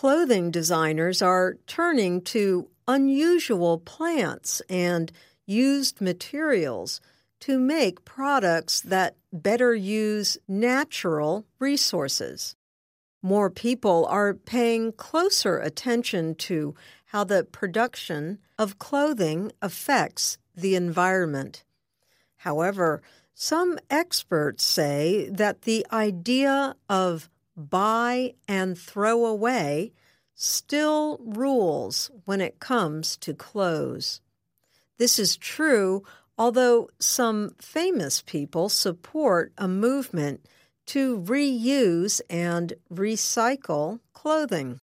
clothing designers are turning to unusual plants and used materials to make products that better use natural resources. More people are paying closer attention to how the production of clothing affects the environment. However, some experts say that the idea of buy and throw away still rules when it comes to clothes. This is true, although some famous people support a movement to reuse and recycle clothing.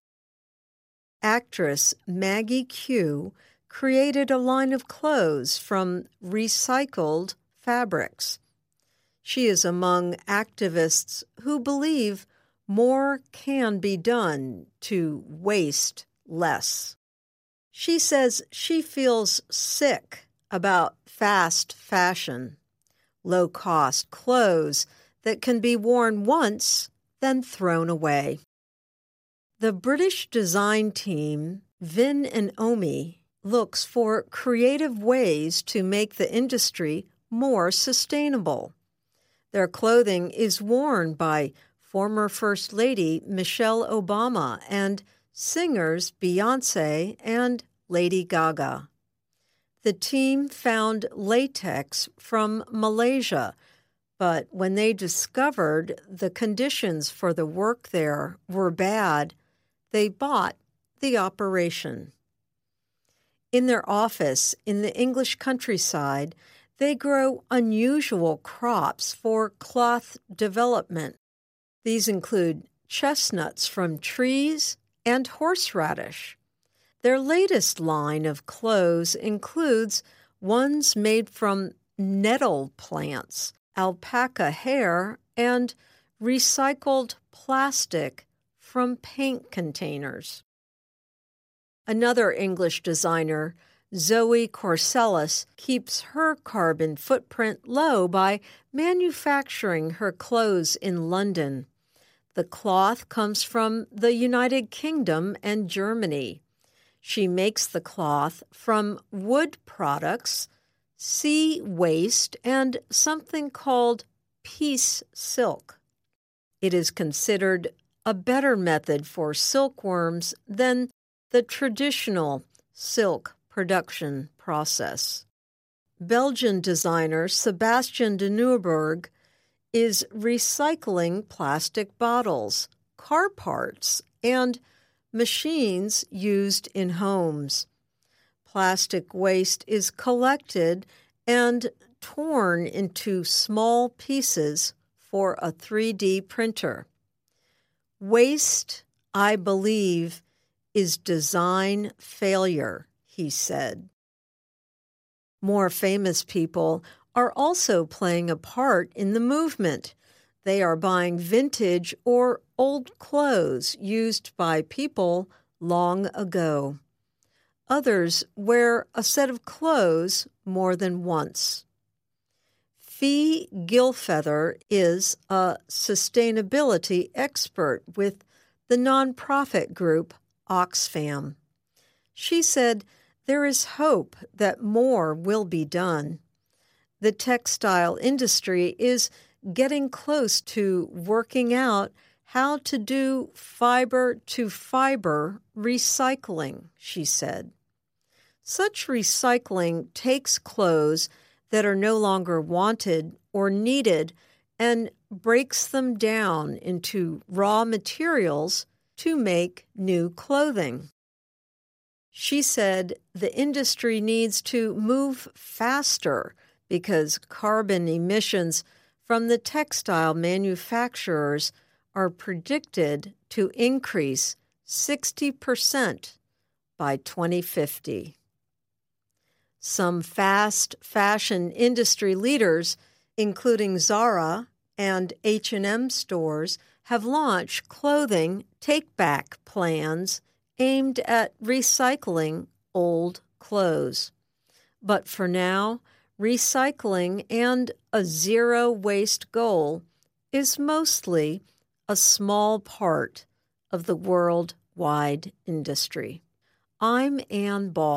Actress Maggie Q created a line of clothes from recycled fabrics. She is among activists who believe more can be done to waste less. She says she feels sick about fast fashion, low-cost clothes that can be worn once, then thrown away. The British design team, Vin and Omi, looks for creative ways to make the industry more sustainable. Their clothing is worn by former First Lady Michelle Obama and singers Beyoncé and Lady Gaga. The team found latex from Malaysia, but when they discovered the conditions for the work there were bad, they bought the operation. In their office in the English countryside, they grow unusual crops for cloth development. These include chestnuts from trees and horseradish. Their latest line of clothes includes ones made from nettle plants, alpaca hair, and recycled plastic from paint containers. Another English designer, Zoe Corsellis, keeps her carbon footprint low by manufacturing her clothes in London. The cloth comes from the United Kingdom and Germany. She makes the cloth from wood products, sea waste, and something called piece silk. It is considered a better method for silkworms than the traditional silk production process. Belgian designer Sebastian de Nieuwburg is recycling plastic bottles, car parts, and machines used in homes. Plastic waste is collected and torn into small pieces for a 3D printer. Waste, I believe, is design failure, he said. More famous people are also playing a part in the movement. They are buying vintage or old clothes used by people long ago. Others wear a set of clothes more than once. Fee Gilfeather is a sustainability expert with the nonprofit group Oxfam. She said there is hope that more will be done. The textile industry is getting close to working out how to do fiber-to-fiber recycling, she said. Such recycling takes clothes that are no longer wanted or needed and breaks them down into raw materials to make new clothing. She said the industry needs to move faster because carbon emissions from the textile manufacturers are predicted to increase 60% by 2050. Some fast fashion industry leaders, including Zara and H&M stores, have launched clothing take-back plans aimed at recycling old clothes. But for now, recycling and a zero-waste goal is mostly a small part of the world worldwide industry. I'm Ann Ball.